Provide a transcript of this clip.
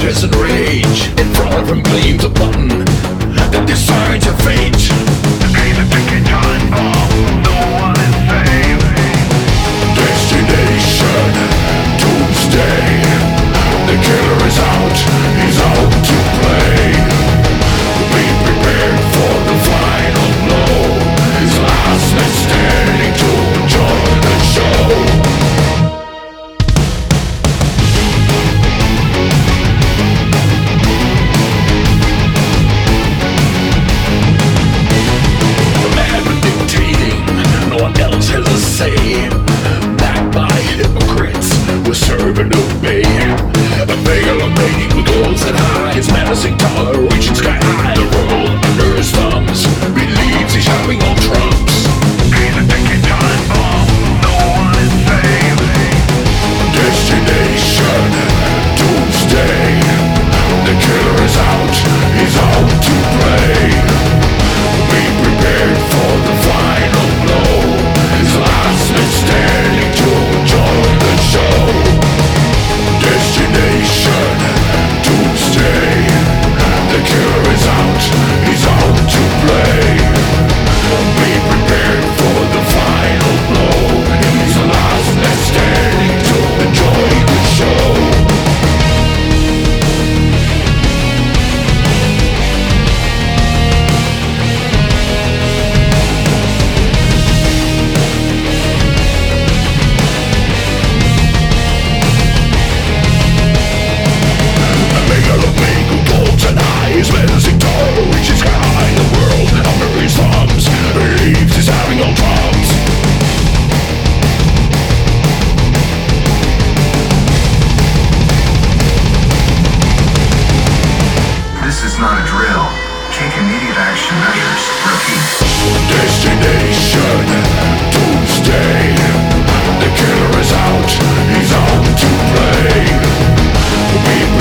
and rage. In front of him gleams a button that decides your fate. Pay the ticking time bomb, no one is safe. Destination, doomsday. The killer is out, he's out to play. Be prepared for the final blow. His last man standing to enjoy the show. Backed by hypocrites, we serve and obey. A megalomaniac with goals that high, his menacing power reaching sky high. The world under his thumbs believes he's having all trumps. He's a ticking time bomb, no one is safe. Destination, doomsday. The killer is out, he's out to play. Be prepared for the final blow. His last man standing to enjoy the show. Destination, doomsday. The killer is out, he's out to play. Be prepared for the final blow. He's the last man standing to enjoy the show. His menacing tower reaches sky high. The world under his thumbs believes he's having all drums. This is not a drill. Take immediate action measures. Repeat. Destination, doomsday. The killer is out, he's out to play.